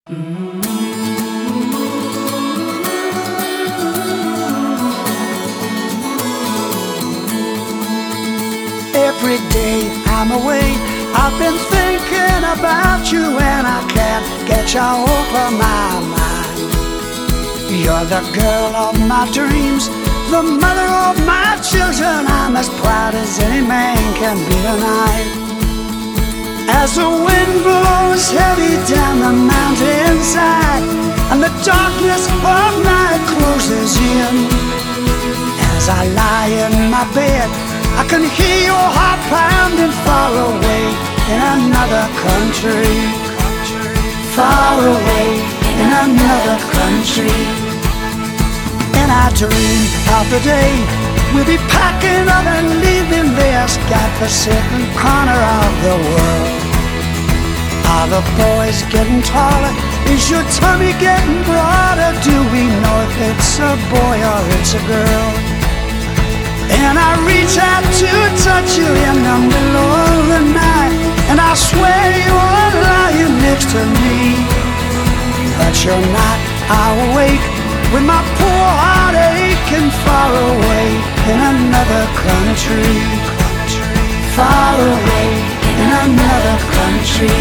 Every day I'm away, I've been thinking about you, and I can't get you over my mind. You're the girl of my dreams, the mother of my children. I'm as proud as any man can be tonight. As the wind blows heavy down the mountainside, and the darkness of night closes in, as I lie in my bed, I can hear your heart pounding far away in another country. Far away in another country. And I dream of the day we'll be packing up and leaving this godforsaken corner of the world. Are the boys getting taller? Is your tummy getting broader? Do we know if it's a boy or it's a girl? And I reach out to touch you in the middle of the night, and I swear you're lying next to me, but you're not. I'll awake with my poor heart aching far away in another country. Far away in another country.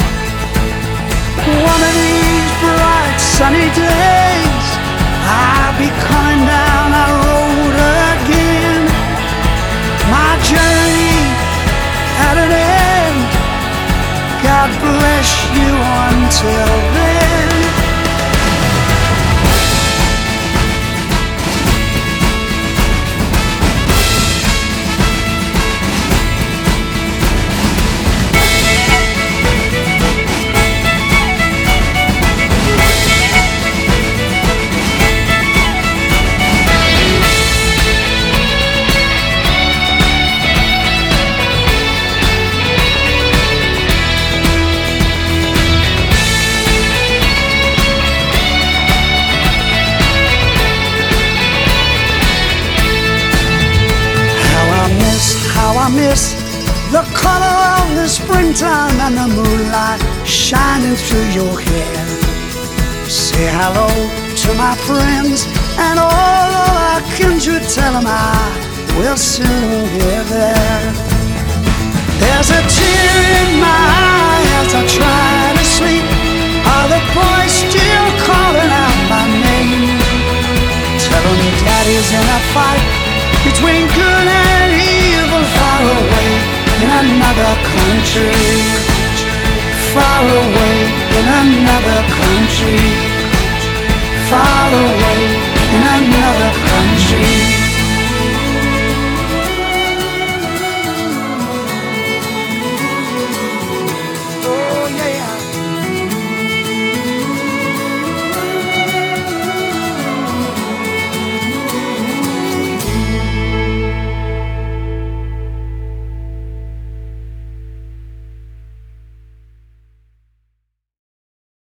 One of these bright sunny days I'll be coming down that road again. My journey at an end. God bless you until then. I miss the color of the springtime and the moonlight shining through your hair. Say hello to my friends and all of our kindred. Tell them I will soon be there. There's a tear in my eye as I try to sleep. Are the boys still calling out my name? Tell them daddy's in a fight between good and evil, far away in another country. Far away in another country. Far away in another country.